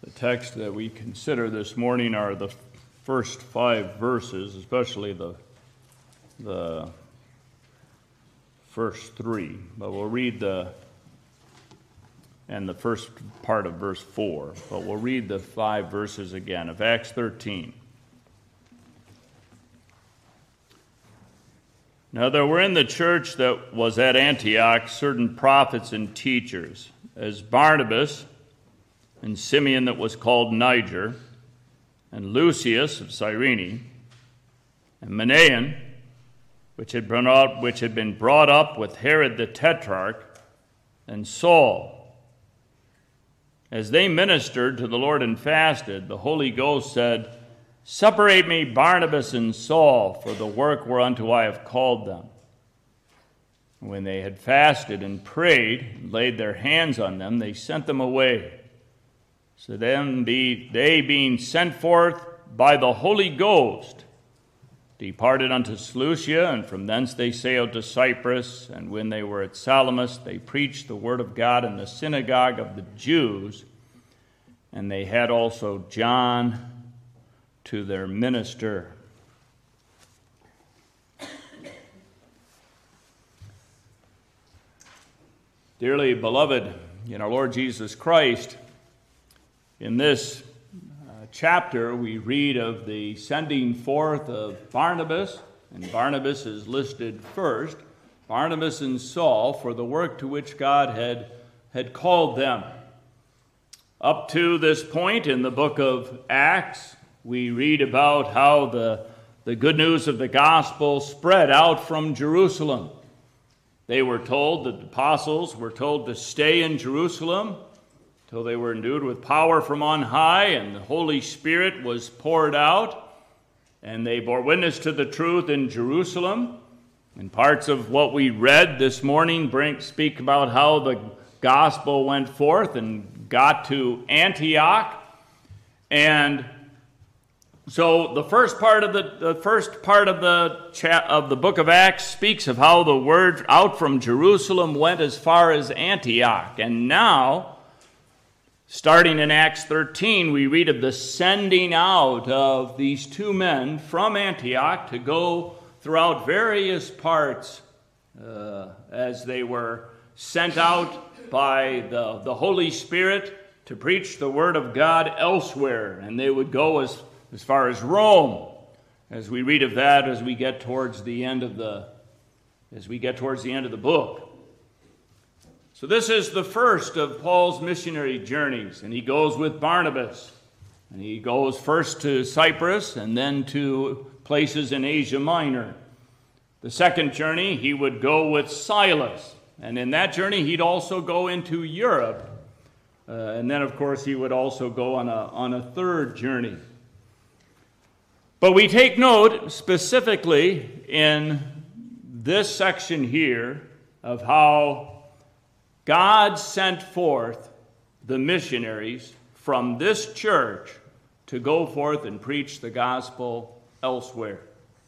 The text that we consider this morning are the first 5 verses, especially the first 3. But we'll read the first part of verse 4. But we'll read the 5 verses again of Acts 13. Now there were in the church that was at Antioch certain prophets and teachers, as Barnabas and Simeon that was called Niger, and Lucius of Cyrene, and Manaen, which had been brought up with Herod the Tetrarch, and Saul. As they ministered to the Lord and fasted, the Holy Ghost said, "Separate me Barnabas and Saul for the work whereunto I have called them." When they had fasted and prayed and laid their hands on them, they sent them away. So then they being sent forth by the Holy Ghost departed unto Seleucia, and from thence they sailed to Cyprus. And when they were at Salamis, they preached the word of God in the synagogue of the Jews. And they had also John to their minister. Dearly beloved in our Lord Jesus Christ, in this chapter we read of the sending forth of Barnabas, and Barnabas is listed first, Barnabas and Saul, for the work to which God had called them. Up to this point in the book of Acts, we read about how the good news of the gospel spread out from Jerusalem. They were told, the apostles were told to stay in Jerusalem till they were endued with power from on high, and the Holy Spirit was poured out, and they bore witness to the truth in Jerusalem. And parts of what we read this morning speak about how the gospel went forth and got to Antioch. And so the first part of the book of Acts speaks of how the word out from Jerusalem went as far as Antioch. And now, starting in Acts 13, we read of the sending out of these 2 men from Antioch to go throughout various parts as they were sent out by the Holy Spirit to preach the word of God elsewhere. And they would go as far as Rome, as we read of that as we get towards the end of the book. So this is the first of Paul's missionary journeys, and he goes with Barnabas. And he goes first to Cyprus and then to places in Asia Minor. The second journey, he would go with Silas. And in that journey, he'd also go into Europe. And then, of course, he would also go on a third journey. But we take note specifically in this section here of how God sent forth the missionaries from this church to go forth and preach the gospel elsewhere.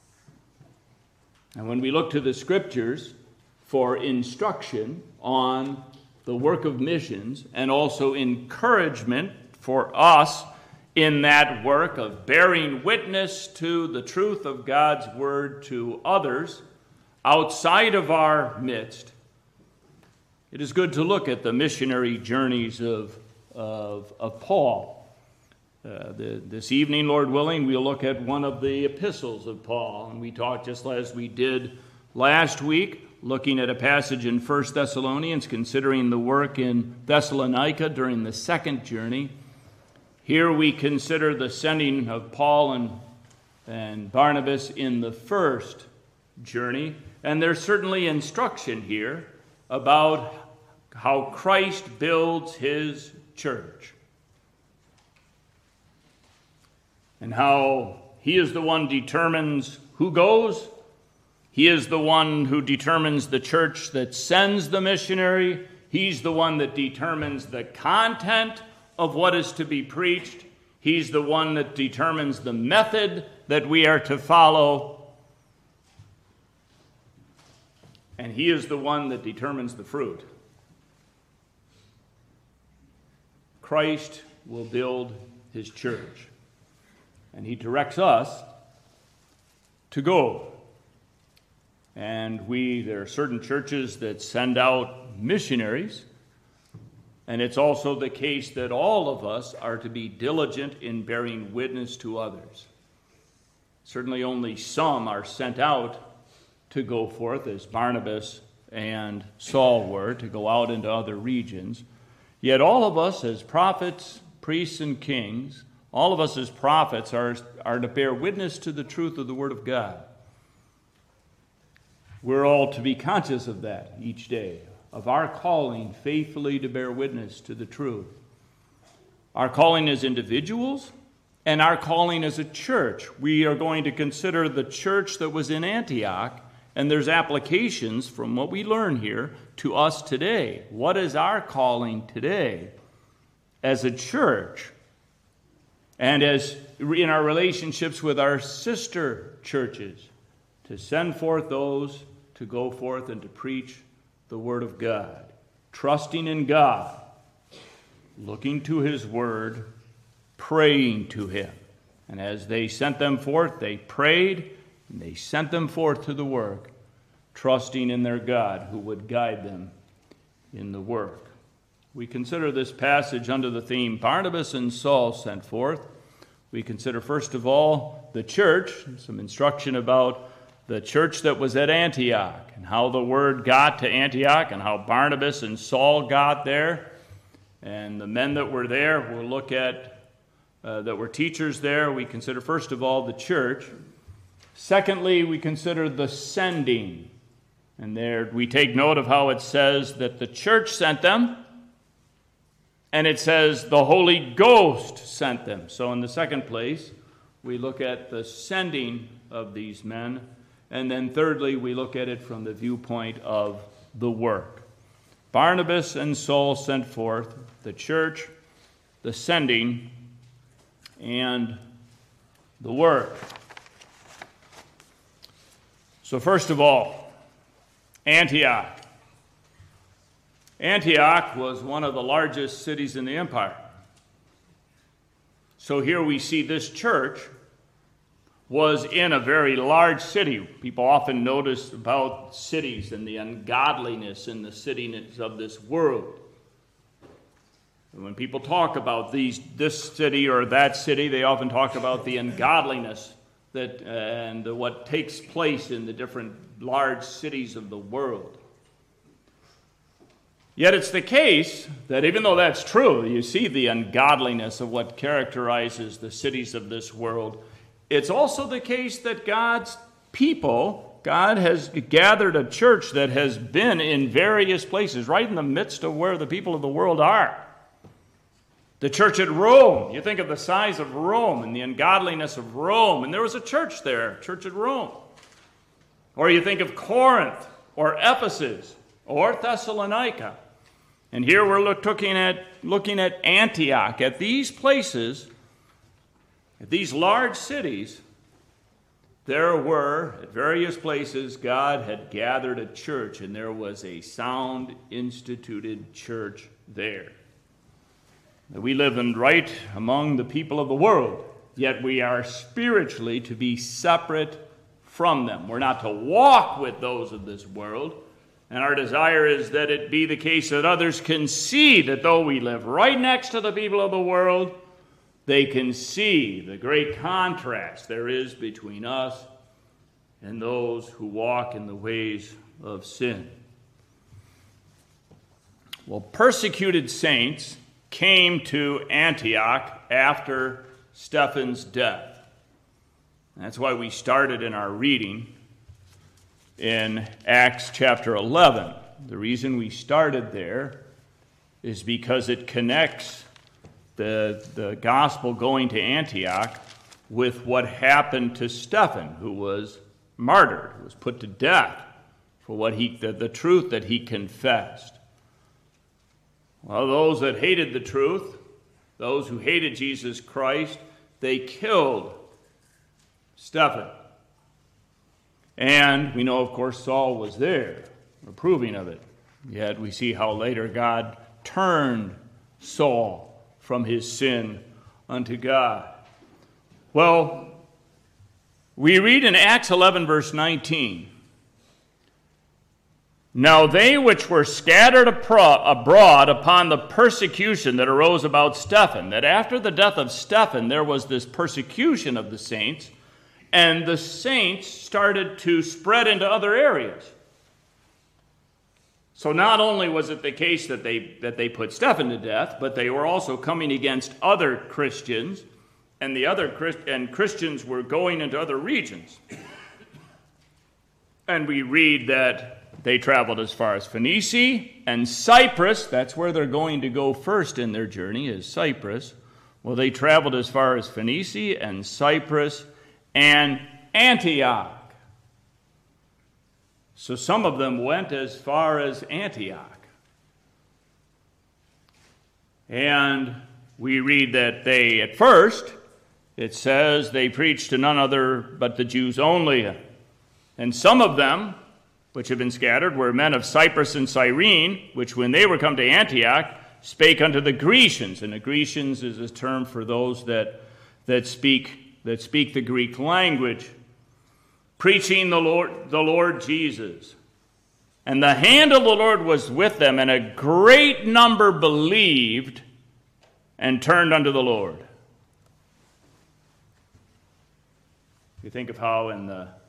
And when we look to the scriptures for instruction on the work of missions and also encouragement for us in that work of bearing witness to the truth of God's word to others outside of our midst, it is good to look at the missionary journeys of Paul. This evening, Lord willing, we'll look at one of the epistles of Paul. And we talked just as we did last week, looking at a passage in 1 Thessalonians, considering the work in Thessalonica during the second journey. Here we consider the sending of Paul and Barnabas in the first journey. And there's certainly instruction here about how Christ builds his church. And how he is the one who determines who goes. He is the one who determines the church that sends the missionary. He's the one that determines the content of what is to be preached. He's the one that determines the method that we are to follow. And he is the one that determines the fruit. Christ will build his church. And he directs us to go. And there are certain churches that send out missionaries, and it's also the case that all of us are to be diligent in bearing witness to others. Certainly only some are sent out to go forth, as Barnabas and Saul were, to go out into other regions. Yet all of us as prophets, priests, and kings, all of us as prophets are to bear witness to the truth of the Word of God. We're all to be conscious of that each day, of our calling faithfully to bear witness to the truth. Our calling as individuals and our calling as a church. We are going to consider the church that was in Antioch, and there's applications from what we learn here to us today. What is our calling today as a church? And as in our relationships with our sister churches, to send forth those to go forth and to preach the Word of God, trusting in God, looking to His Word, praying to Him. And as they sent them forth, they prayed, and they sent them forth to the work, trusting in their God who would guide them in the work. We consider this passage under the theme, Barnabas and Saul sent forth. We consider, first of all, the church, some instruction about the church that was at Antioch, and how the word got to Antioch, and how Barnabas and Saul got there. And the men that were there, we'll look at, that were teachers there. We consider, first of all, the church. Secondly, we consider the sending. And there we take note of how it says that the church sent them, and it says the Holy Ghost sent them. So in the second place, we look at the sending of these men. And then thirdly, we look at it from the viewpoint of the work. Barnabas and Saul sent forth, the church, the sending, and the work. So first of all, Antioch. Antioch was one of the largest cities in the empire. So here we see this church was in a very large city. People often notice about cities and the ungodliness in the cities of this world. And when people talk about this city or that city, they often talk about the ungodliness and what takes place in the different large cities of the world. Yet it's the case that even though that's true, you see the ungodliness of what characterizes the cities of this world, it's also the case that God's people, God has gathered a church that has been in various places, right in the midst of where the people of the world are. The church at Rome, you think of the size of Rome and the ungodliness of Rome, and there was a church there, church at Rome. Or you think of Corinth, or Ephesus, or Thessalonica. And here we're looking at Antioch, at these places. At these large cities, there were, at various places, God had gathered a church, and there was a sound instituted church there. We live right among the people of the world, yet we are spiritually to be separate from them. We're not to walk with those of this world, and our desire is that it be the case that others can see that though we live right next to the people of the world, they can see the great contrast there is between us and those who walk in the ways of sin. Well, persecuted saints came to Antioch after Stephen's death. That's why we started in our reading in Acts chapter 11. The reason we started there is because it connects the gospel going to Antioch with what happened to Stephen, who was martyred, who was put to death for what the truth that he confessed. Well, those that hated the truth, those who hated Jesus Christ, they killed Stephen. And we know, of course, Saul was there, approving of it. Yet we see how later God turned Saul from his sin unto God. Well, we read in Acts 11, verse 19, "Now they which were scattered abroad upon the persecution that arose about Stephen," that after the death of Stephen, there was this persecution of the saints, and the saints started to spread into other areas. So not only was it the case that they put Stephen to death, but they were also coming against other Christians, and Christians were going into other regions. And we read that they traveled as far as Phoenicia and Cyprus. That's where they're going to go first in their journey, is Cyprus. Well, they traveled as far as Phoenicia and Cyprus and Antioch. So some of them went as far as Antioch. And we read that they, at first, it says they preached to none other but the Jews only. And some of them, which had been scattered, were men of Cyprus and Cyrene, which when they were come to Antioch, spake unto the Grecians. And the Grecians is a term for those that speak the Greek language, preaching the Lord Jesus. And the hand of the Lord was with them, and a great number believed and turned unto the Lord. You think of how in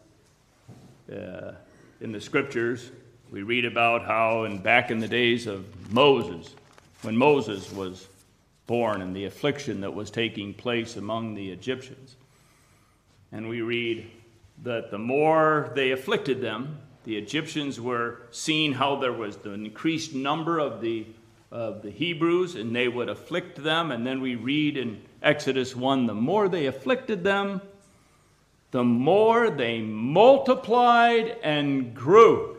the Scriptures we read about how back in the days of Moses, when Moses was born and the affliction that was taking place among the Egyptians. And we read that the more they afflicted them, the Egyptians were seeing how there was the increased number of the Hebrews, and they would afflict them. And then we read in Exodus 1, the more they afflicted them, the more they multiplied and grew.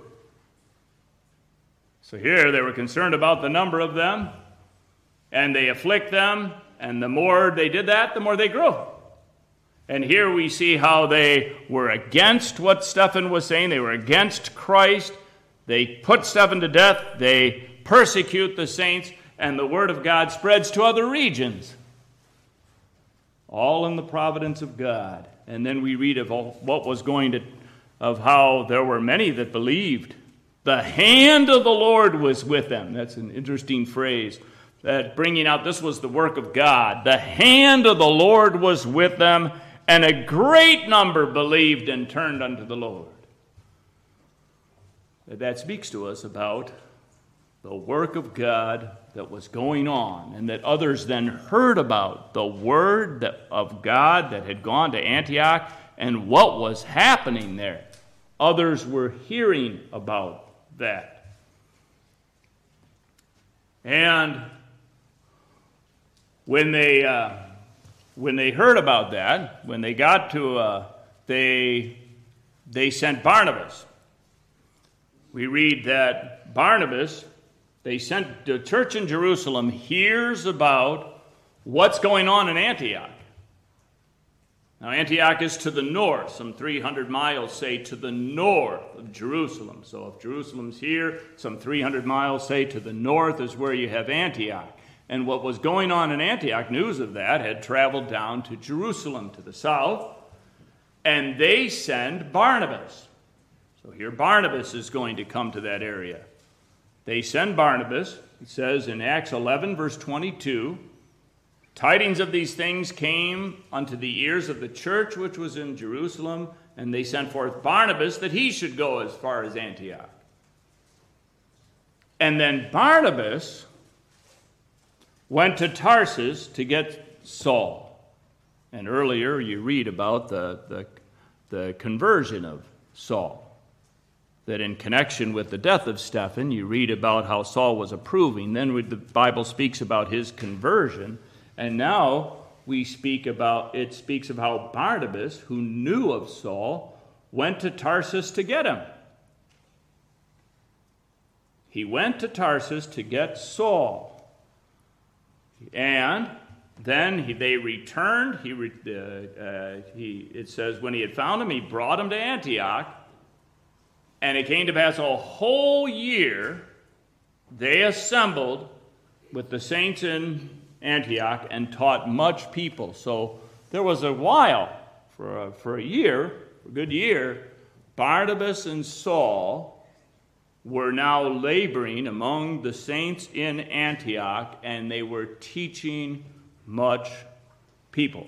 So here they were concerned about the number of them, and they afflict them, and the more they did that, the more they grew. And here we see how they were against what Stephen was saying. They were against Christ. They put Stephen to death. They persecute the saints, and the word of God spreads to other regions. All in the providence of God. And then we read of what was of how there were many that believed. The hand of the Lord was with them. That's an interesting phrase. That bringing out this was the work of God. The hand of the Lord was with them, and a great number believed and turned unto the Lord. That speaks to us about the work of God that was going on, and that others then heard about the word of God that had gone to Antioch and what was happening there. Others were hearing about that. And when they heard about that, when they got to, they sent Barnabas. We read that Barnabas, they sent the church in Jerusalem, hears about what's going on in Antioch. Now, Antioch is to the north, some 300 miles, say, to the north of Jerusalem. So if Jerusalem's here, some 300 miles, say, to the north is where you have Antioch. And what was going on in Antioch, news of that, had traveled down to Jerusalem to the south, and they send Barnabas. So here Barnabas is going to come to that area. They send Barnabas. It says in Acts 11, verse 22, tidings of these things came unto the ears of the church which was in Jerusalem, and they sent forth Barnabas that he should go as far as Antioch. And then Barnabas went to Tarsus to get Saul. And earlier you read about the conversion of Saul. That in connection with the death of Stephen, you read about how Saul was approving. Then the Bible speaks about his conversion. And now it speaks of how Barnabas, who knew of Saul, went to Tarsus to get him. He went to Tarsus to get Saul. And then they returned. It says when he had found him, he brought him to Antioch. And it came to pass a whole year they assembled with the saints in Antioch and taught much people. So there was a while, for a year, a good year, Barnabas and Saul were now laboring among the saints in Antioch, and they were teaching much people.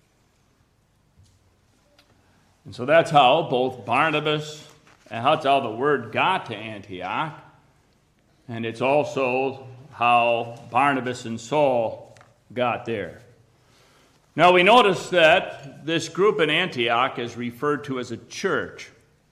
And so that's how both Barnabas, and that's how the word got to Antioch, and it's also how Barnabas and Saul got there. Now we notice that this group in Antioch is referred to as a church.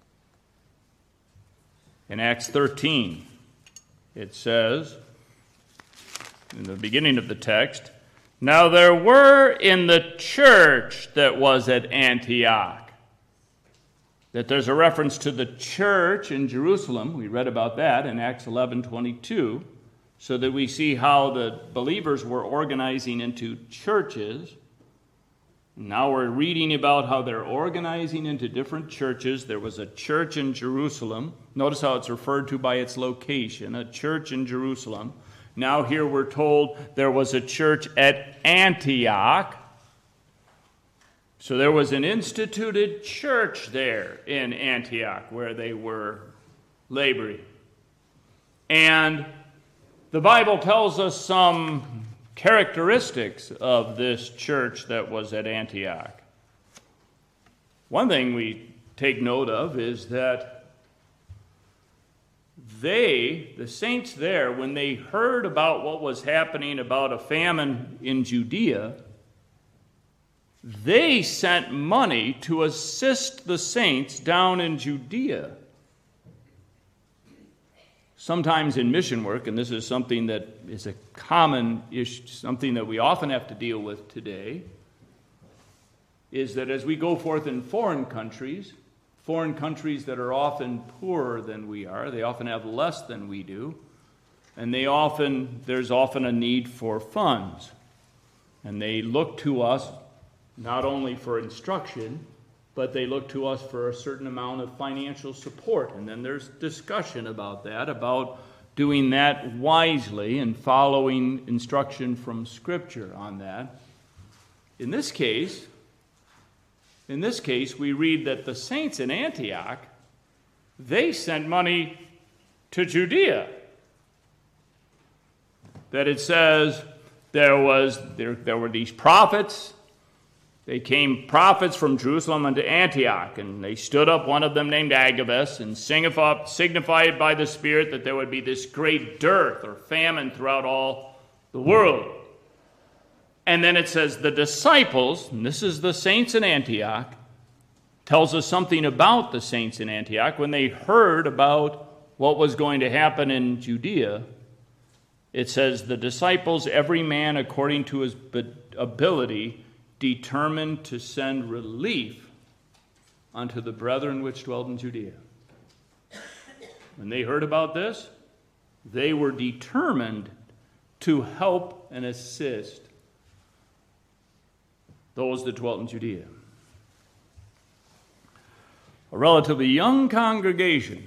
In Acts 13, it says, in the beginning of the text, "Now there were in the church that was at Antioch." That there's a reference to the church in Jerusalem. We read about that in Acts 11:22, so that we see how the believers were organizing into churches. Now we're reading about how they're organizing into different churches. There was a church in Jerusalem. Notice how it's referred to by its location, a church in Jerusalem. Now here we're told there was a church at Antioch. So there was an instituted church there in Antioch where they were laboring. And the Bible tells us some characteristics of this church that was at Antioch. One thing we take note of is that the saints there, when they heard about what was happening about a famine in Judea, they sent money to assist the saints down in Judea. Sometimes in mission work, and this is something that is a common issue, something that we often have to deal with today, is that as we go forth in foreign countries that are often poorer than we are, they often have less than we do, and there's often a need for funds. And they look to us not only for instruction, but they look to us for a certain amount of financial support. And then there's discussion about that, about doing that wisely and following instruction from Scripture on that. In this case, we read that the saints in Antioch, they sent money to Judea. That it says there were these prophets. They came prophets from Jerusalem unto Antioch, and they stood up, one of them named Agabus, and signified by the Spirit that there would be this great dearth or famine throughout all the world. And then it says the disciples, and this is the saints in Antioch, tells us something about the saints in Antioch. When they heard about what was going to happen in Judea, it says the disciples, every man according to his ability, determined to send relief unto the brethren which dwelled in Judea. When they heard about this, they were determined to help and assist those that dwelt in Judea. A relatively young congregation,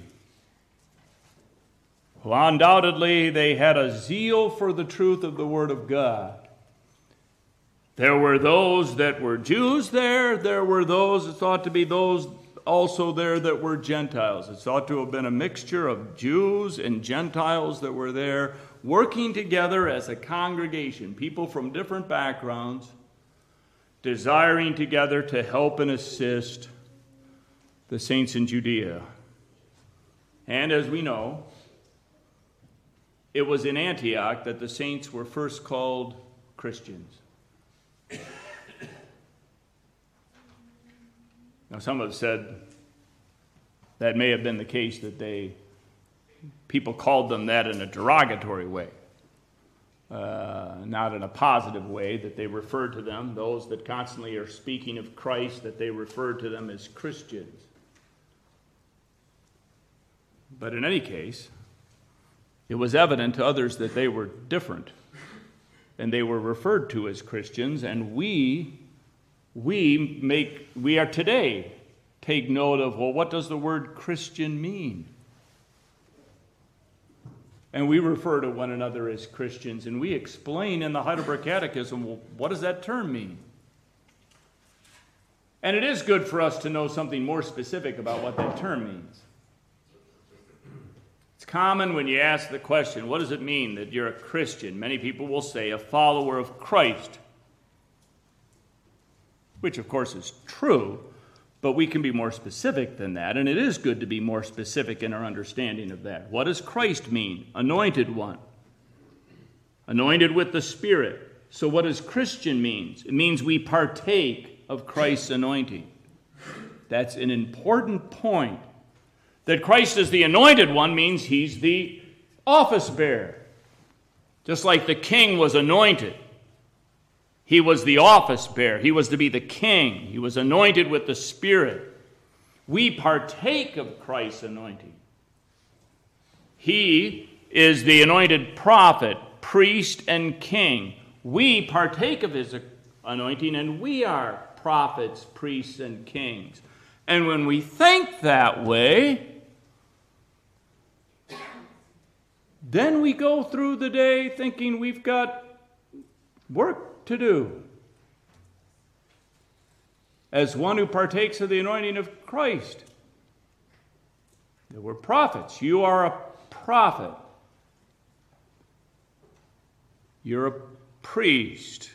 who undoubtedly they had a zeal for the truth of the Word of God. There were those that were Jews there. There were those, it thought to be those also there that were Gentiles. It thought to have been a mixture of Jews and Gentiles that were there working together as a congregation, people from different backgrounds, desiring together to help and assist the saints in Judea. And as we know, it was in Antioch that the saints were first called Christians. Now, some have said that may have been the case, that people called them that in a derogatory way, not in a positive way, that they referred to them, those that constantly are speaking of Christ, that they referred to them as Christians. But in any case, it was evident to others that they were different, and they were referred to as Christians, and we are today take note of, well, what does the word Christian mean? And we refer to one another as Christians, and we explain in the Heidelberg Catechism, well, what does that term mean? And it is good for us to know something more specific about what that term means. It's common when you ask the question, what does it mean that you're a Christian? Many people will say a follower of Christ, which of course is true, but we can be more specific than that, and it is good to be more specific in our understanding of that. What does Christ mean? Anointed one. Anointed with the Spirit. So what does Christian mean? It means we partake of Christ's anointing. That's an important point. That Christ is the anointed one means he's the office bearer. Just like the king was anointed. He was the office bearer. He was to be the king. He was anointed with the Spirit. We partake of Christ's anointing. He is the anointed prophet, priest, and king. We partake of his anointing, and we are prophets, priests, and kings. And when we think that way, then we go through the day thinking we've got work to do. As one who partakes of the anointing of Christ. We're prophets. You are a prophet. You're a priest.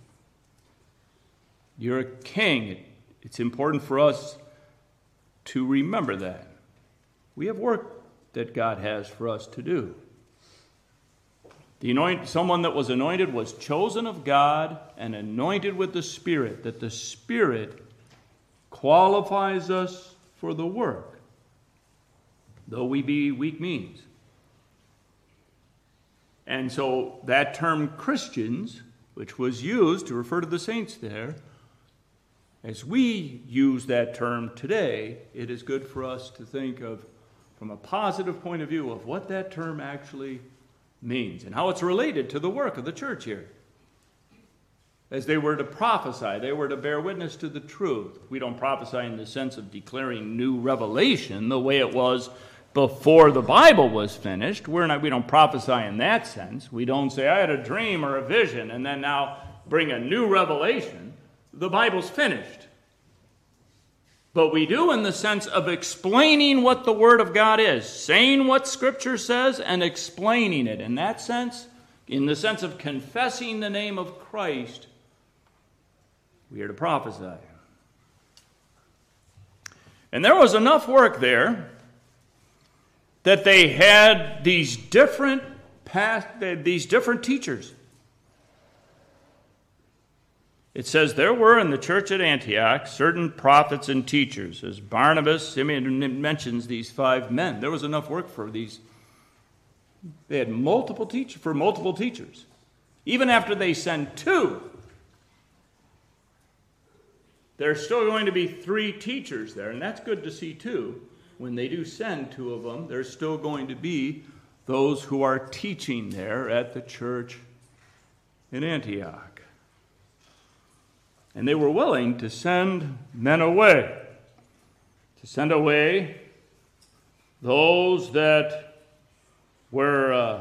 You're a king. It's important for us to remember that. We have work that God has for us to do. Someone that was anointed was chosen of God and anointed with the Spirit, that the Spirit qualifies us for the work, though we be weak means. And so that term Christians, which was used to refer to the saints there, as we use that term today, it is good for us to think of, from a positive point of view, of what that term actually means and how it's related to the work of the church here. As they were to prophesy, they were to bear witness to the truth. We don't prophesy in the sense of declaring new revelation the way it was before the Bible was finished. We don't prophesy in that sense. We don't say, I had a dream or a vision, and then now bring a new revelation. The Bible's finished. But we do in the sense of explaining what the Word of God is, saying what Scripture says and explaining it. In that sense, in the sense of confessing the name of Christ, we are to prophesy. And there was enough work there that they had these different teachers. It says, there were in the church at Antioch certain prophets and teachers. As Barnabas, Simeon mentions these 5 men. There was enough work for these. They had multiple teachers. Even after they send 2, there's still going to be 3 teachers there. And that's good to see too. When they do send 2 of them, there's still going to be those who are teaching there at the church in Antioch. And they were willing to send men away. To send away those that were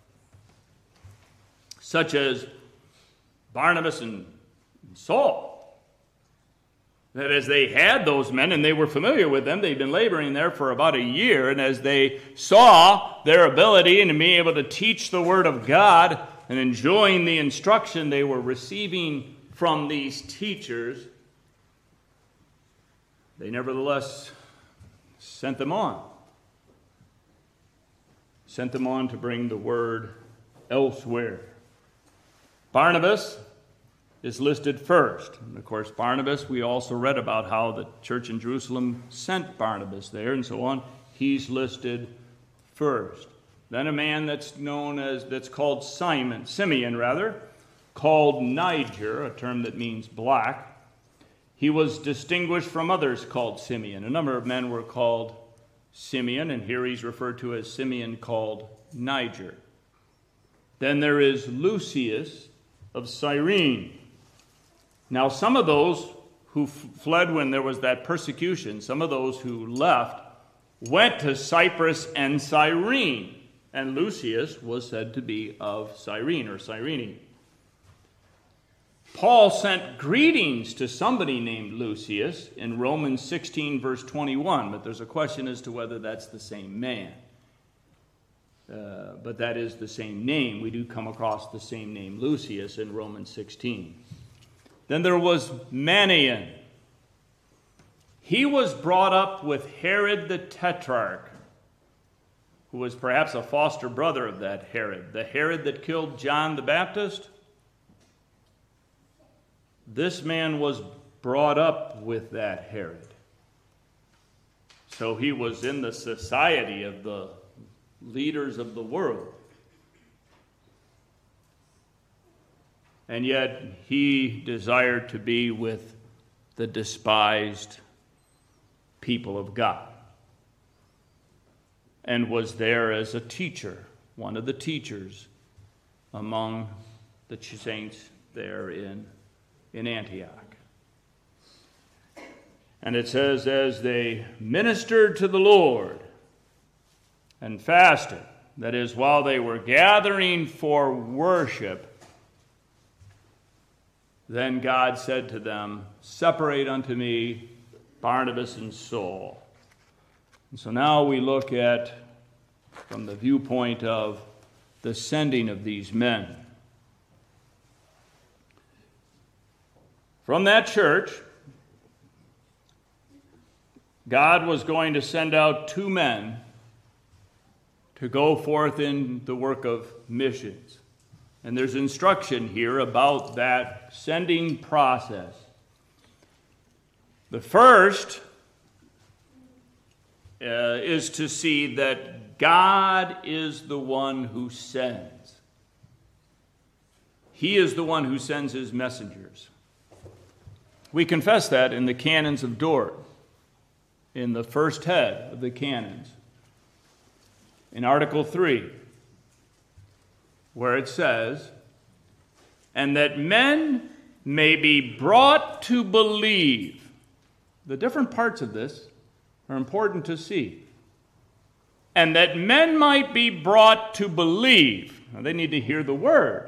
such as Barnabas and Saul. That as they had those men and they were familiar with them, they'd been laboring there for about a year, and as they saw their ability and being able to teach the Word of God and enjoying the instruction they were receiving from these teachers, they nevertheless sent them on. Sent them on to bring the word elsewhere. Barnabas is listed first. And of course, Barnabas, we also read about how the church in Jerusalem sent Barnabas there and so on. He's listed first. Then a man that's called Simeon, called Niger, a term that means black. He was distinguished from others called Simeon. A number of men were called Simeon, and here he's referred to as Simeon called Niger. Then there is Lucius of Cyrene. Now some of those who fled when there was that persecution, some of those who left, went to Cyprus and Cyrene. and Lucius was said to be of Cyrene or Cyrene. Paul sent greetings to somebody named Lucius in Romans 16, verse 21, but there's a question as to whether that's the same man. But that is the same name. We do come across the same name, Lucius, in Romans 16. Then there was Manaen. He was brought up with Herod the Tetrarch, who was perhaps a foster brother of that Herod, the Herod that killed John the Baptist. This man was brought up with that Herod. So he was in the society of the leaders of the world. And yet he desired to be with the despised people of God, and was there as a teacher, one of the teachers among the saints there in Antioch. And it says, as they ministered to the Lord and fasted, that is, while they were gathering for worship, then God said to them, separate unto me Barnabas and Saul. And so now we look at, from the viewpoint of the sending of these men. From that church, God was going to send out two men to go forth in the work of missions. And there's instruction here about that sending process. The first is to see that God is the one who sends. He is the one who sends his messengers. We confess that in the canons of Dort, in the first head of the canons, in Article 3, where it says, and that men may be brought to believe. The different parts of this are important to see. And that men might be brought to believe. Now they need to hear the word.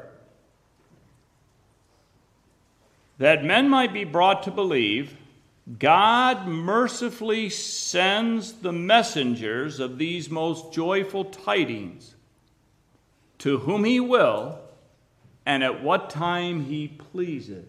That men might be brought to believe, God mercifully sends the messengers of these most joyful tidings, to whom he will, and at what time he pleaseth.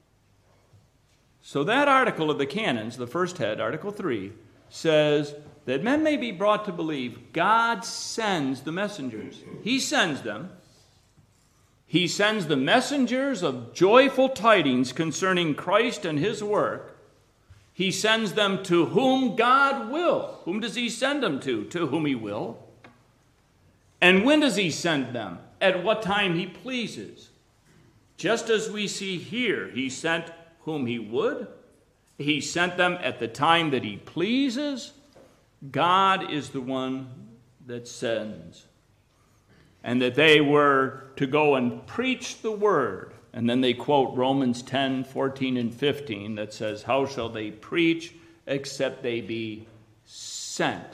So that article of the canons, the first head, Article 3, says that men may be brought to believe God sends the messengers. He sends them. He sends the messengers of joyful tidings concerning Christ and his work. He sends them to whom God will. Whom does he send them to? To whom he will. And when does he send them? At what time he pleases. Just as we see here, he sent whom he would. He sent them at the time that he pleases. God is the one that sends. And that they were to go and preach the word. And then they quote Romans 10, 14, and 15 that says, how shall they preach except they be sent?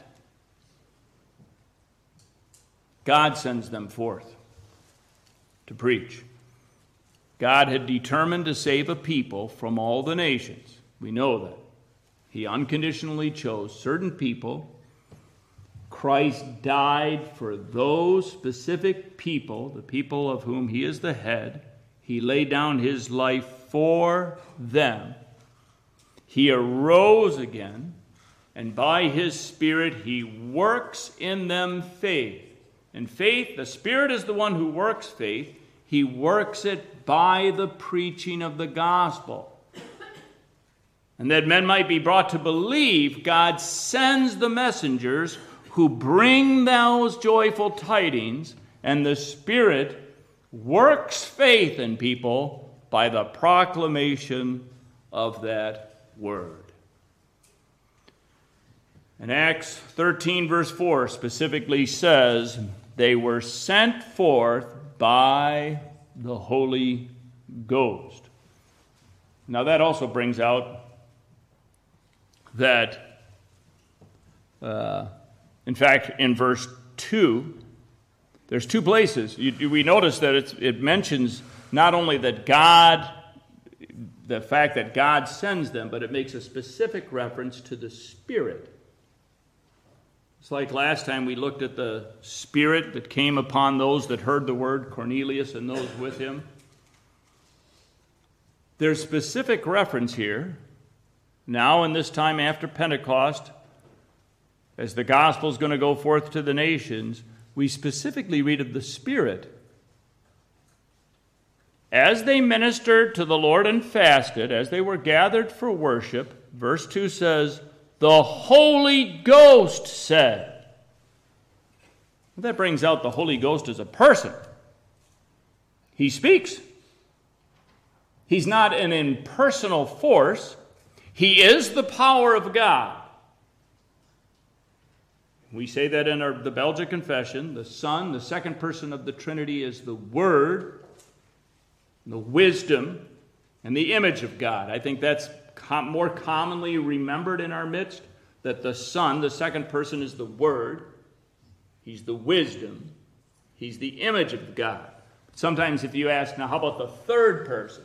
God sends them forth to preach. God had determined to save a people from all the nations. We know that. He unconditionally chose certain people. Christ died for those specific people, the people of whom he is the head. He laid down his life for them. He arose again, and by his Spirit he works in them faith. And faith, the Spirit is the one who works faith. He works it by the preaching of the gospel. And that men might be brought to believe, God sends the messengers who bring those joyful tidings, and the Spirit works faith in people by the proclamation of that word. And Acts 13, verse 4 specifically says, they were sent forth by the Holy Ghost. Now that also brings out that, in fact, in verse 2, There's two places. We notice that it mentions not only that God, the fact that God sends them, but it makes a specific reference to the Spirit. It's like last time we looked at the Spirit that came upon those that heard the word, Cornelius and those with him. There's specific reference here, now in this time after Pentecost, as the gospel is going to go forth to the nations, we specifically read of the Spirit. As they ministered to the Lord and fasted, as they were gathered for worship, verse 2 says, the Holy Ghost said. That brings out the Holy Ghost as a person. He speaks. He's not an impersonal force. He is the power of God. We say that in the Belgic Confession. The Son, the second person of the Trinity, is the Word, the wisdom, and the image of God. I think that's more commonly remembered in our midst, that the Son, the second person, is the Word. He's the wisdom. He's the image of God. Sometimes if you ask, now how about the third person?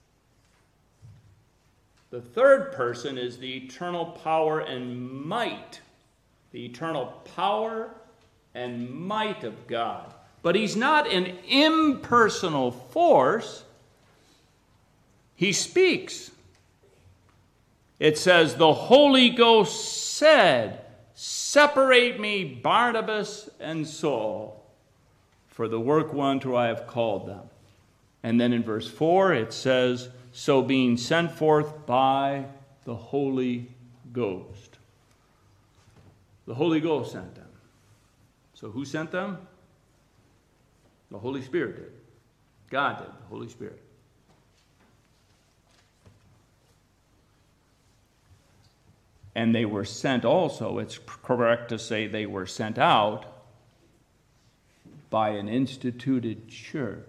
The third person is the eternal power and might. The eternal power and might of God. But he's not an impersonal force. He speaks. It says, the Holy Ghost said, separate me, Barnabas and Saul, for the work whereunto I have called them. And then in verse 4 it says, so being sent forth by the Holy Ghost. The Holy Ghost sent them. So who sent them? The Holy Spirit did. God did, the Holy Spirit. And they were sent also, it's correct to say they were sent out by an instituted church.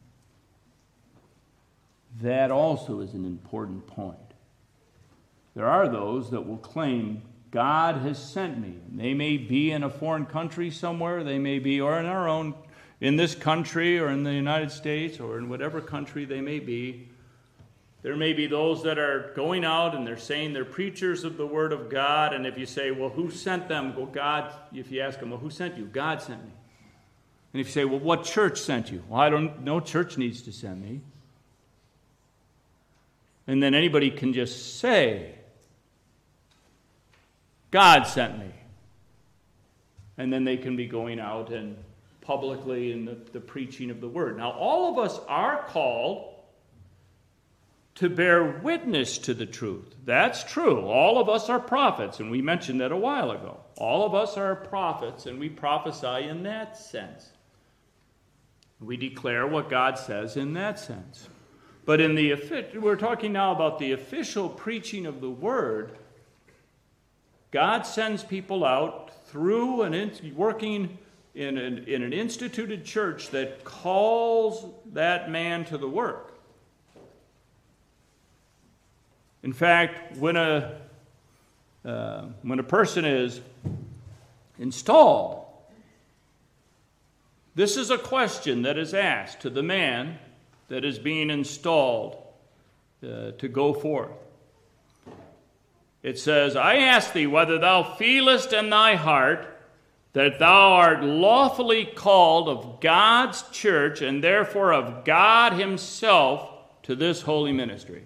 That also is an important point. There are those that will claim, God has sent me. They may be in a foreign country somewhere, they may be, or in our own, in this country, or in the United States, or in whatever country they may be. There may be those that are going out and they're saying they're preachers of the Word of God, and if you say, well, who sent them? Well, God, if you ask them, well, who sent you? God sent me. And if you say, well, what church sent you? Well, no church needs to send me. And then anybody can just say, God sent me. And then they can be going out and publicly in the preaching of the Word. Now, all of us are called to bear witness to the truth. That's true. All of us are prophets, and we mentioned that a while ago. All of us are prophets, and we prophesy in that sense. We declare what God says in that sense. But we're talking now about the official preaching of the Word. God sends people out through working in an instituted church that calls that man to the work. In fact, when a person is installed, this is a question that is asked to the man that is being installed to go forth. It says, I ask thee whether thou feelest in thy heart that thou art lawfully called of God's church and therefore of God himself to this holy ministry.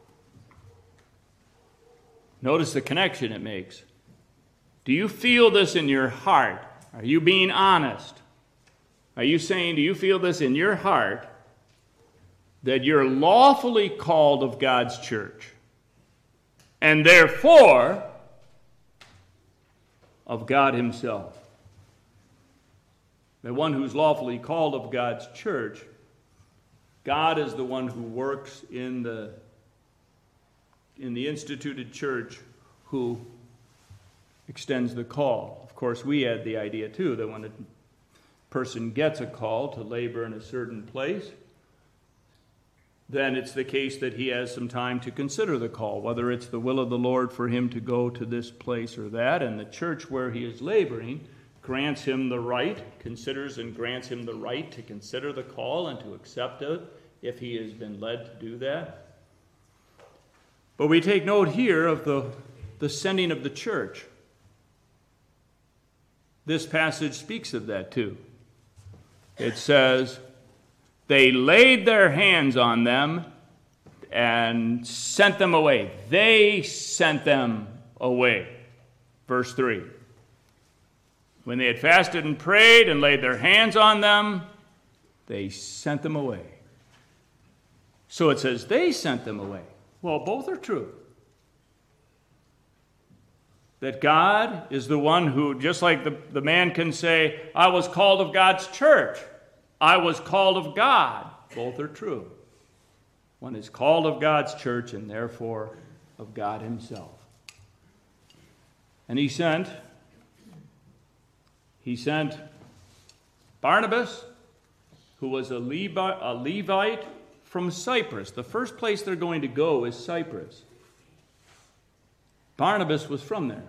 Notice the connection it makes. Do you feel this in your heart? Are you being honest? Are you saying, do you feel this in your heart, that you're lawfully called of God's church, and therefore of God himself? The one who's lawfully called of God's church, God is the one who works in the instituted church, who extends the call. Of course, we had the idea too that when a person gets a call to labor in a certain place, then it's the case that he has some time to consider the call, whether it's the will of the Lord for him to go to this place or that, and the church where he is laboring grants him the right, considers and grants him the right to consider the call and to accept it if he has been led to do that. But we take note here of the sending of the church. This passage speaks of that too. It says, they laid their hands on them and sent them away. They sent them away. Verse 3. When they had fasted and prayed and laid their hands on them, they sent them away. So it says they sent them away. Well, both are true. That God is the one who, just like the man can say, I was called of God's church. I was called of God. Both are true. One is called of God's church and therefore of God himself. And he sent Barnabas, who was a Levite from Cyprus. The first place they're going to go is Cyprus. Barnabas was from there.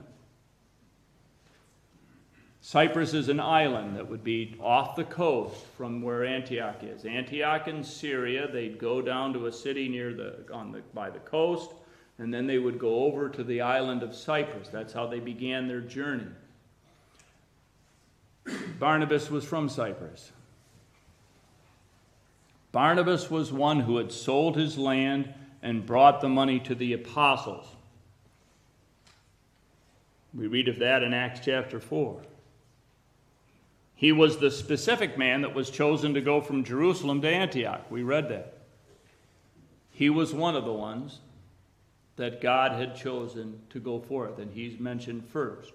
Cyprus is an island that would be off the coast from where Antioch is. Antioch in Syria, they'd go down to a city by the coast, and then they would go over to the island of Cyprus. That's how they began their journey. Barnabas was from Cyprus. Barnabas was one who had sold his land and brought the money to the apostles. We read of that in Acts chapter 4. He was the specific man that was chosen to go from Jerusalem to Antioch. We read that. He was one of the ones that God had chosen to go forth, and he's mentioned first.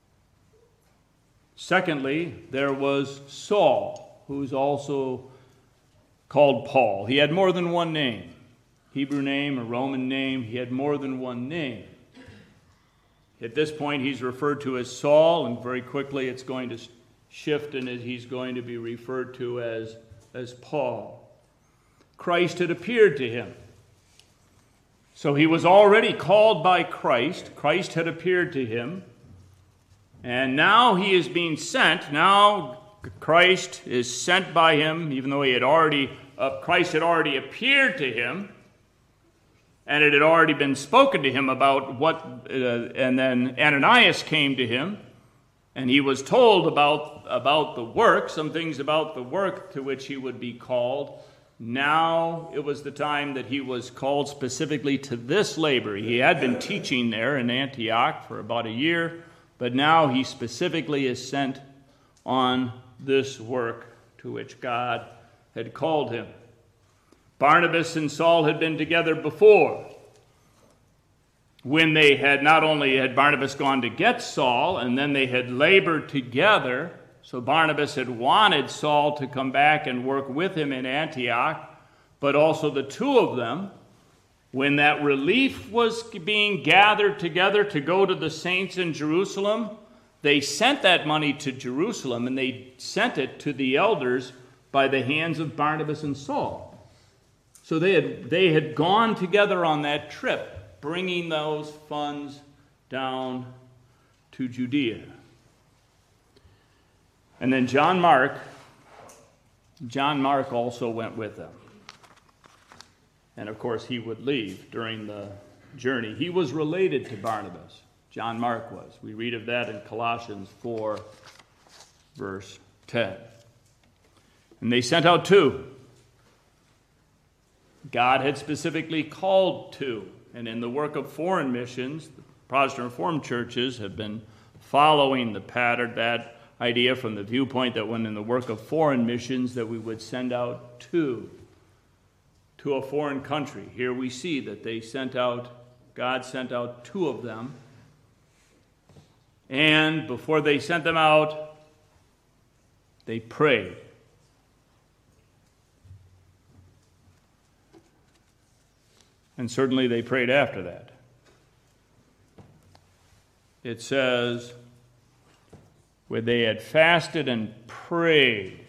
Secondly, there was Saul, who's also called Paul. He had more than one name. Hebrew name, a Roman name. He had more than one name. At this point, he's referred to as Saul, and very quickly it's going to shift, and he's going to be referred to as Paul. Christ had appeared to him. So he was already called by Christ. Christ had appeared to him. And now he is being sent. Now Christ is sent by him, even though Christ had already appeared to him. And it had already been spoken to him about and then Ananias came to him, and he was told about the work, some things about the work to which he would be called. Now it was the time that he was called specifically to this labor. He had been teaching there in Antioch for about a year, but now he specifically is sent on this work to which God had called him. Barnabas and Saul had been together before, when they had not only had Barnabas gone to get Saul, and then they had labored together. So Barnabas had wanted Saul to come back and work with him in Antioch, but also the two of them, when that relief was being gathered together to go to the saints in Jerusalem, they sent that money to Jerusalem, and they sent it to the elders by the hands of Barnabas and Saul. So they had gone together on that trip, bringing those funds down to Judea. And then John Mark also went with them. And of course, he would leave during the journey. He was related to Barnabas. John Mark was. We read of that in Colossians 4, verse 10. And they sent out two. God had specifically called two. And in the work of foreign missions, the Protestant Reformed churches have been following the pattern, that idea from the viewpoint that when in the work of foreign missions that we would send out two to a foreign country. Here we see that God sent out two of them. And before they sent them out, they prayed. And certainly they prayed after that. It says, where they had fasted and prayed,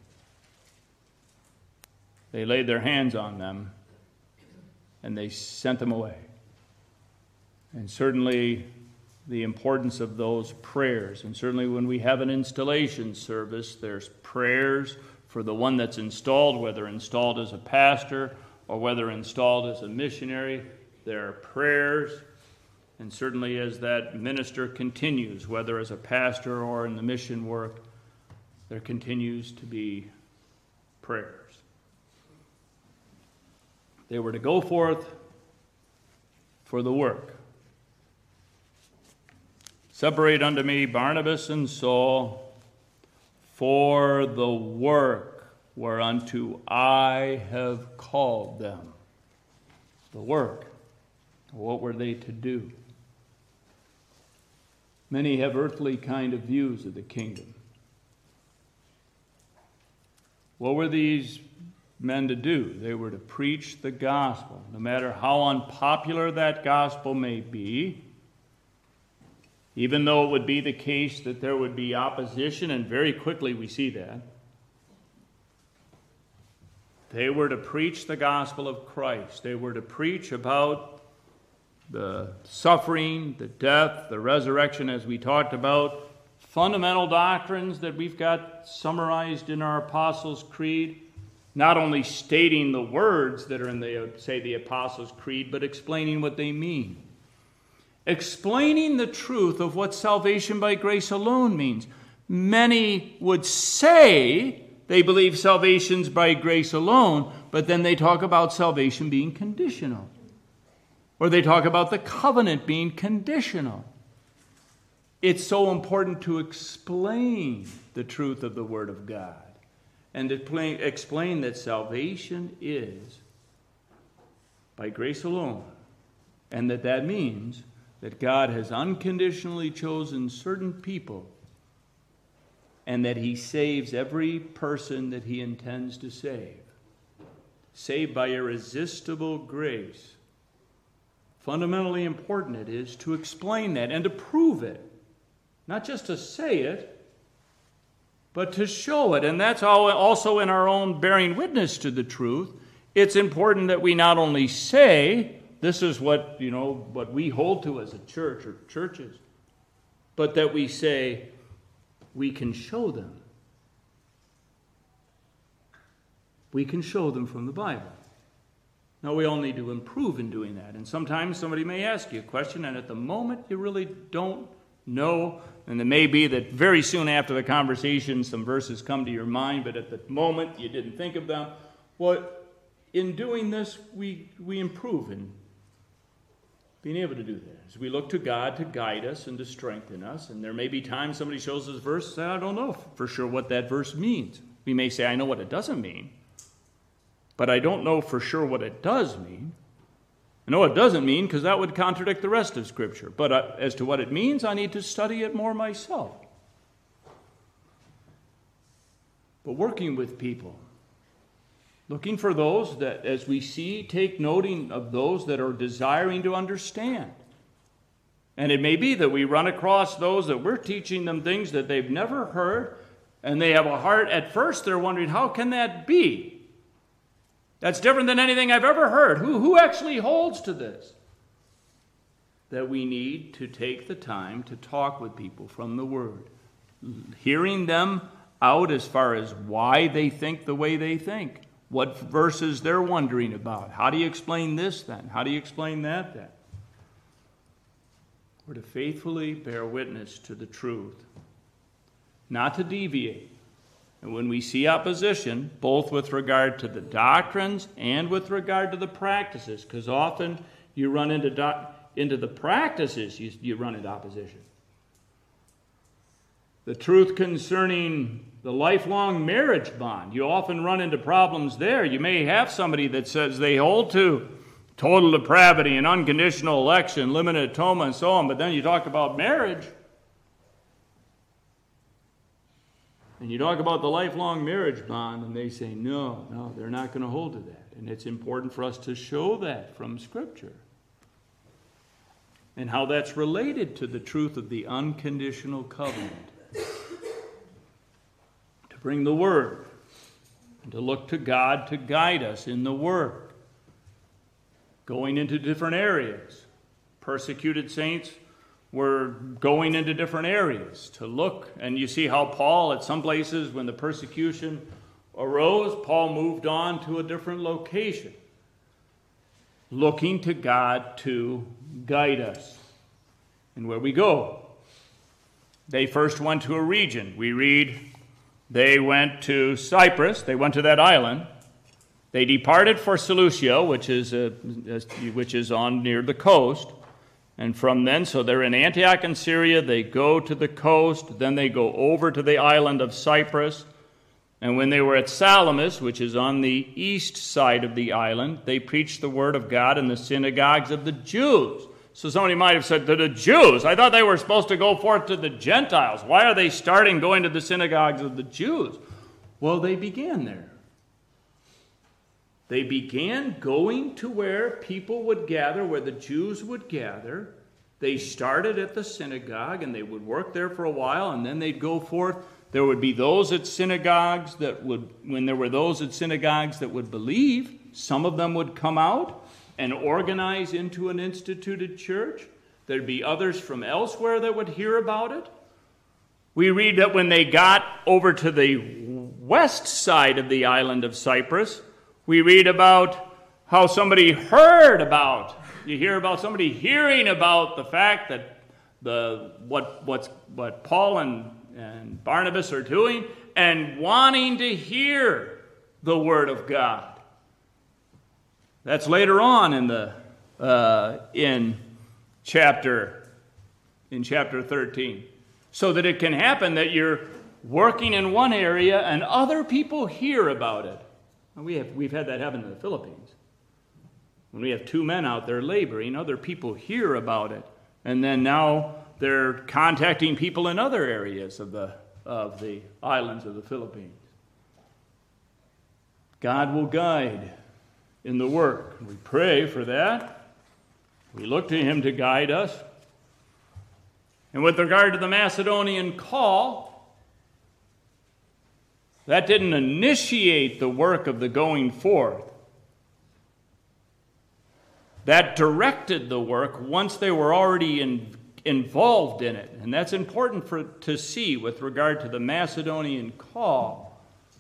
they laid their hands on them, and they sent them away. And certainly the importance of those prayers. And certainly when we have an installation service, there's prayers for the one that's installed, whether installed as a pastor or whether installed as a missionary. There are prayers. And certainly as that minister continues, whether as a pastor or in the mission work, there continues to be prayers. They were to go forth for the work. Separate unto me Barnabas and Saul for the work whereunto I have called them. The work. What were they to do? Many have earthly kind of views of the kingdom. What were these men to do? They were to preach the gospel, no matter how unpopular that gospel may be. Even though it would be the case that there would be opposition, and very quickly we see that, they were to preach the gospel of Christ. They were to preach about the suffering, the death, the resurrection, as we talked about, fundamental doctrines that we've got summarized in our Apostles' Creed, not only stating the words that are in the Apostles' Creed, but explaining what they mean. Explaining the truth of what salvation by grace alone means. Many would say they believe salvation's by grace alone, but then they talk about salvation being conditional. Or they talk about the covenant being conditional. It's so important to explain the truth of the Word of God and to explain that salvation is by grace alone, and that means that God has unconditionally chosen certain people and that He saves every person that He intends to save. Saved by irresistible grace. Fundamentally important it is to explain that and to prove it. Not just to say it, but to show it. And that's also in our own bearing witness to the truth. It's important that we not only say, this is what we hold to as a church or churches, but that we say, we can show them. We can show them from the Bible. Now, we all need to improve in doing that. And sometimes somebody may ask you a question, and at the moment you really don't know. And it may be that very soon after the conversation some verses come to your mind, but at the moment you didn't think of them. Well, in doing this, we improve in being able to do that. As we look to God to guide us and to strengthen us, and there may be times somebody shows us a verse, and I don't know for sure what that verse means. We may say, I know what it doesn't mean, but I don't know for sure what it does mean. I know it doesn't mean because that would contradict the rest of Scripture. But as to what it means, I need to study it more myself. But working with people, looking for those that, as we see, take noting of those that are desiring to understand. And it may be that we run across those that we're teaching them things that they've never heard, and they have a heart, at first they're wondering, how can that be? That's different than anything I've ever heard. Who actually holds to this? That we need to take the time to talk with people from the Word. Hearing them out as far as why they think the way they think. What verses they're wondering about. How do you explain this then? How do you explain that then? We're to faithfully bear witness to the truth. Not to deviate. And when we see opposition, both with regard to the doctrines and with regard to the practices, because often you run into the practices, you run into opposition. The truth concerning the lifelong marriage bond, you often run into problems there. You may have somebody that says they hold to total depravity and unconditional election, limited atonement, and so on, but then you talk about marriage, and you talk about the lifelong marriage bond, and they say, no, they're not going to hold to that. And it's important for us to show that from Scripture. And how that's related to the truth of the unconditional covenant. To bring the Word, and to look to God to guide us in the work. Going into different areas. Persecuted saints were going into different areas to look. And you see how Paul, at some places, when the persecution arose, Paul moved on to a different location, looking to God to guide us in where we go. They first went to a region. We read they went to Cyprus. They went to that island. They departed for Seleucia, which is on near the coast. And from then, so they're in Antioch in Syria. They go to the coast. Then they go over to the island of Cyprus. And when they were at Salamis, which is on the east side of the island, they preached the word of God in the synagogues of the Jews. So somebody might have said, to the Jews? I thought they were supposed to go forth to the Gentiles. Why are they starting going to the synagogues of the Jews? Well, they began there. They began going to where people would gather, where the Jews would gather. They started at the synagogue, and they would work there for a while, and then they'd go forth. There would be those at synagogues that would, when there were those at synagogues that would believe, some of them would come out and organize into an instituted church. There'd be others from elsewhere that would hear about it. We read that when they got over to the west side of the island of Cyprus, we read about how somebody heard about, you hear about somebody hearing about the fact that what Paul and Barnabas are doing and wanting to hear the word of God. That's later on in chapter 13. So that it can happen that you're working in one area and other people hear about it. And we've had that happen in the Philippines. When we have two men out there laboring, other people hear about it. And then now they're contacting people in other areas of the islands of the Philippines. God will guide in the work. We pray for that. We look to him to guide us. And with regard to the Macedonian call, that didn't initiate the work of the going forth. That directed the work once they were already involved in it. And that's important to see with regard to the Macedonian call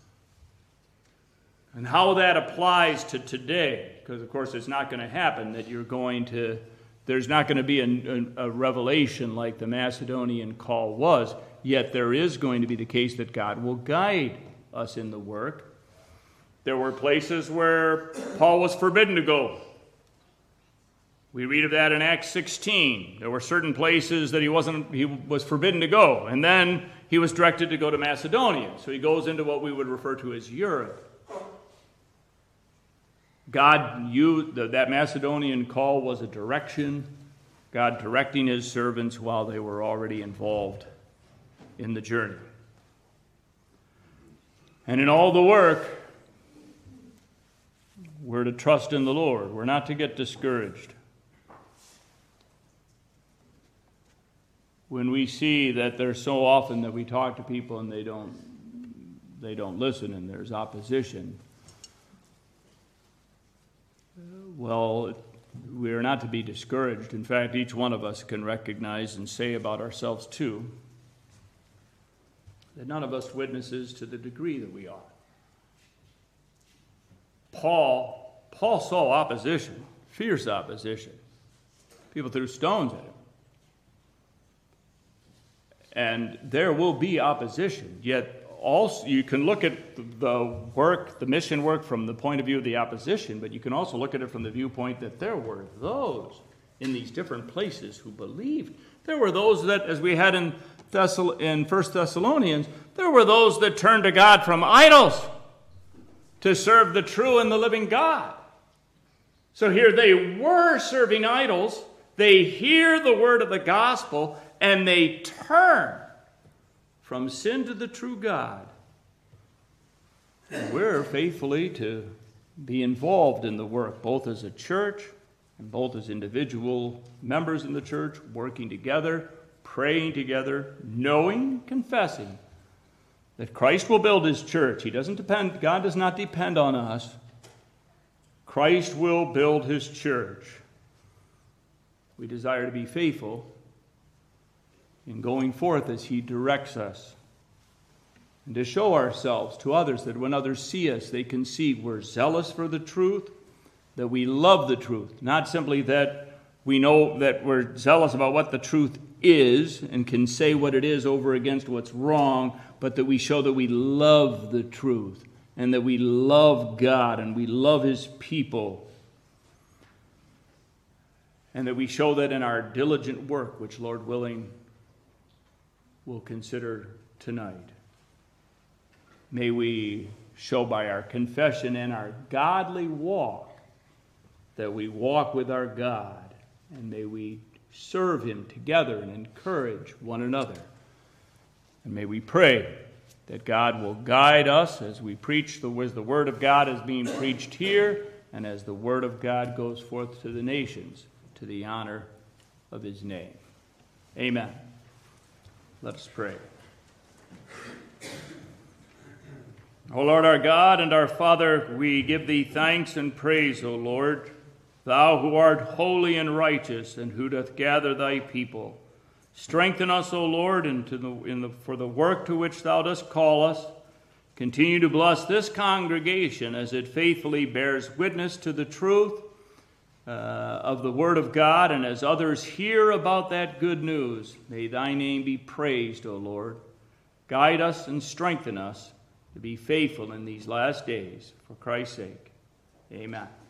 and how that applies to today. Because, of course, it's not going to happen that there's not going to be a revelation like the Macedonian call was. Yet there is going to be the case that God will guide us in the work. There were places where Paul was forbidden to go. We read of that in Acts 16. There were certain places that he was forbidden to go. And then he was directed to go to Macedonia. So he goes into what we would refer to as Europe. God used that Macedonian call was a direction, God directing his servants while they were already involved in the journey. And in all the work, we're to trust in the Lord. We're not to get discouraged. When we see that there's so often that we talk to people and they don't listen and there's opposition, well, we are not to be discouraged. In fact, each one of us can recognize and say about ourselves too that none of us witnesses to the degree that we are. Paul saw opposition, fierce opposition. People threw stones at him. And there will be opposition, yet also you can look at the mission work from the point of view of the opposition, but you can also look at it from the viewpoint that there were those in these different places who believed. There were those that, as we had in 1 Thessalonians, there were those that turned to God from idols to serve the true and the living God. So here they were serving idols, they hear the word of the gospel, and they turn from sin to the true God. And we're faithfully to be involved in the work, both as a church and both as individual members in the church, working together, praying together, knowing, confessing that Christ will build his church. God does not depend on us. Christ will build his church. We desire to be faithful in going forth as he directs us, and to show ourselves to others, that when others see us, they can see we're zealous for the truth, that we love the truth, not simply that we know that we're zealous about what the truth is and can say what it is over against what's wrong, but that we show that we love the truth and that we love God and we love his people, and that we show that in our diligent work, which, Lord willing, we'll consider tonight. May we show by our confession and our godly walk that we walk with our God, and may we serve him together and encourage one another. And may we pray that God will guide us as we preach as the word of God is being preached here, and as the word of God goes forth to the nations, to the honor of his name. Amen. Let us pray. O Lord our God and our Father, we give thee thanks and praise, O Lord, thou who art holy and righteous, and who doth gather thy people. Strengthen us, O Lord, for the work to which thou dost call us. Continue to bless this congregation as it faithfully bears witness to the truth of the Word of God, and as others hear about that good news, may thy name be praised, O Lord. Guide us and strengthen us to be faithful in these last days. For Christ's sake, amen.